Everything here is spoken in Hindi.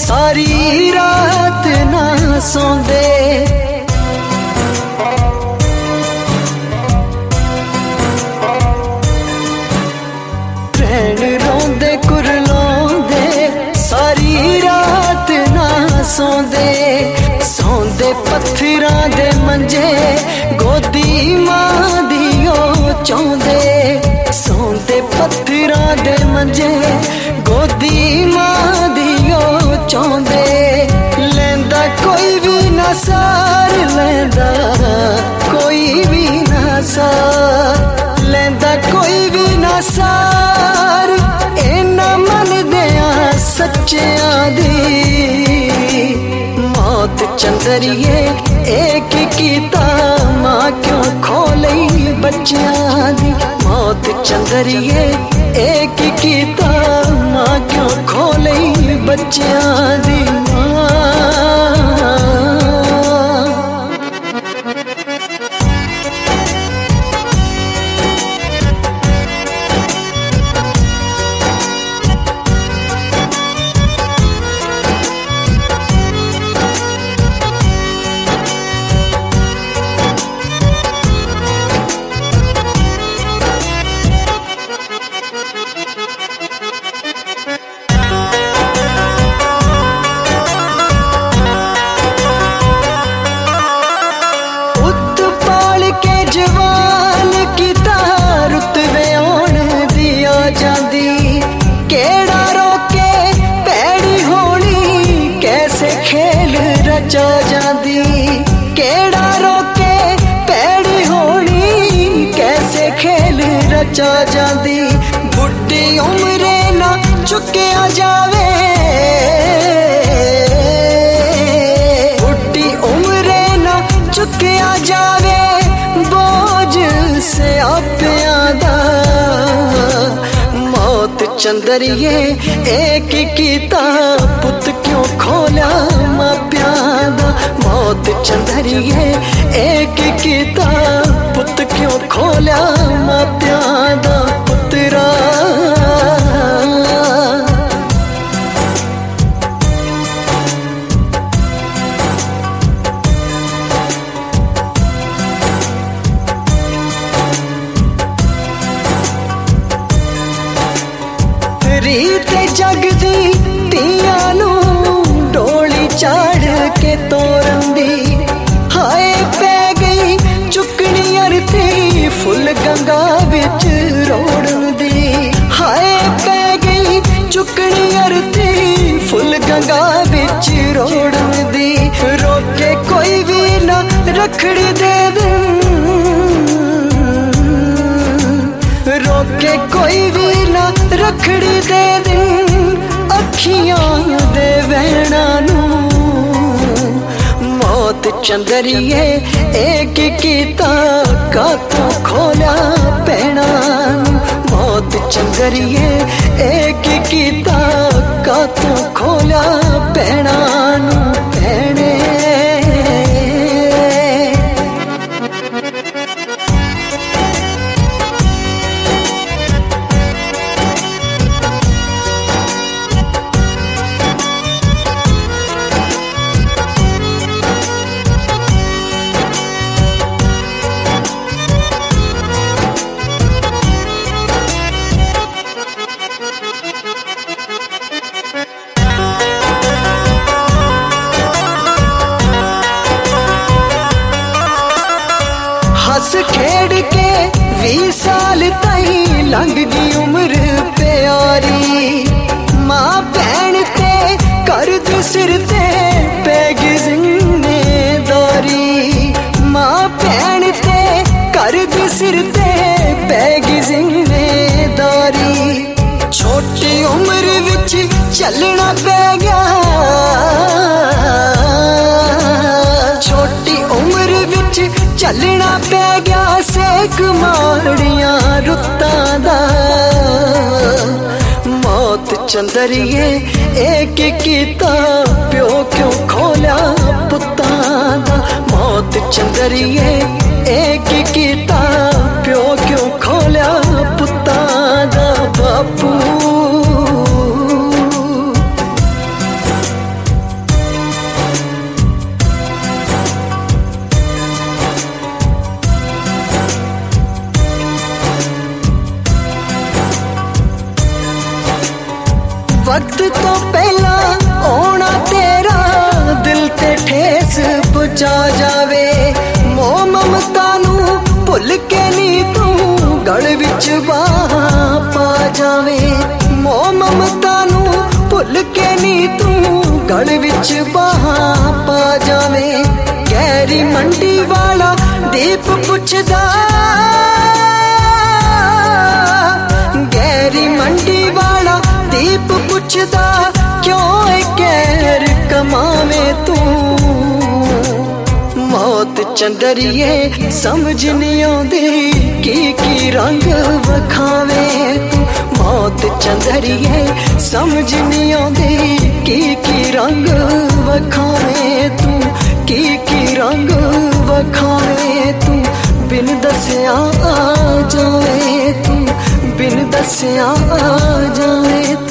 सारी रात ना सोंदे रैन रोंदे कुरलांदे सारी रात ना सोंदे सोंदे पत्थरां दे मंजे गोदी मां दी ओ चौंदे सोंदे पत्थरां दे मंजे गोदी मां दी ओ चौंदे लेंदा कोई भी ना सार लेंदा कोई भी ना सार लेंदा कोई भी ना सार इन्ना मन दिया सच्चियां दी मौत चंदरिए एक कीता मां क्यों खोलई बच्चियां दी मौत चंदरिए एक कीता मां क्यों खोलई बच्चियां दी जवान की तारुत व्योण दिया जांदी केड़ा रोके पैड़ी होनी कैसे खेल रचा जांदी केड़ा रोके पैड़ी होनी कैसे खेल रचा जांदी बुढ़ी उम्रे ना चुकिया जावे बुढ़ी उम्रे ना चुकिया जावे से आपियां दा मौत चंदरिए एक कीता पुत क्यों खोला मापियां दा मौत चंदरिए एक कीता पुत क्यों खोला मापियां दा पुत्रा रीत जगदी तियां नू डोली चाड़ के तोरंदी हाय पै गई चुकनी अरती फुल गंगा बिच रोड़न दी हाय पै गई चुकनी अरती फुल गंगा बिच रोड़न दी रोके कोई भी ना रखड़ी दे दे रोके कोई भी ना रखड़ी दे दिन अखियां दे वैणा नू मौत चंदरिए एक कीता कातों खोला पैणा मौत चंदरिए एक कीता कातों खोला पैणा पैणे हस खेड़ के 20 साल ताई लंघ गई उम्र प्यारी मां भैन ते करद सिर ते पैगी जिम्मेदारी मां भैन ते करद सिर ते पैगी जिम्मेदारी छोटी उम्र विच चलना पै गया छोटी उम्र विच चलना पै गया सेक माड़ियां रुत्तां दा मौत चंदरिए एक कीता प्यो क्यों खोला पुत्तां दा मौत चंदरिए एक कीता प्यो क्यों खोला पुत्तां दा बापू वक्त तो पहला होना तेरा दिल ते ठेस पहुंचा जावे। मोह ममता नू भुल के नी तू गल विच बाह पा जावे। मोह ममता नू भुल के नी तू गल विच बाह पा जावे। गहरी मंडी वाला दीप पुछदा, गहरी मंडी वाला दीप पुछदा क्यों कहर कमावे तू। मौत चंदरिए समझ नहीं आउंदी की रंग वखावे तू। मौत चंदरिए समझ नहीं आउंदी की रंग वखावे तू। की रंग वखावे तू। बिन दसिया आ जावे तू, बिन दसिया आ जावे।